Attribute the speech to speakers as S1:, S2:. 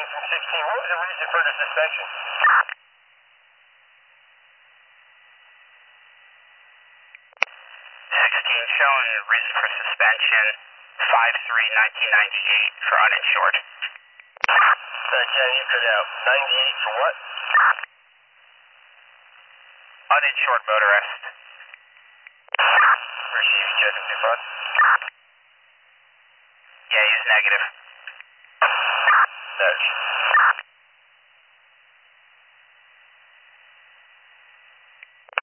S1: from 16. What was the reason for the suspension?
S2: 16 showing reason for suspension 5/3/1998 for uninsured.
S1: 10, you cut out. 98 for what?
S2: Uninsured motorist.
S1: Receive check of defraud.
S2: Yeah, he's negative.
S1: Search.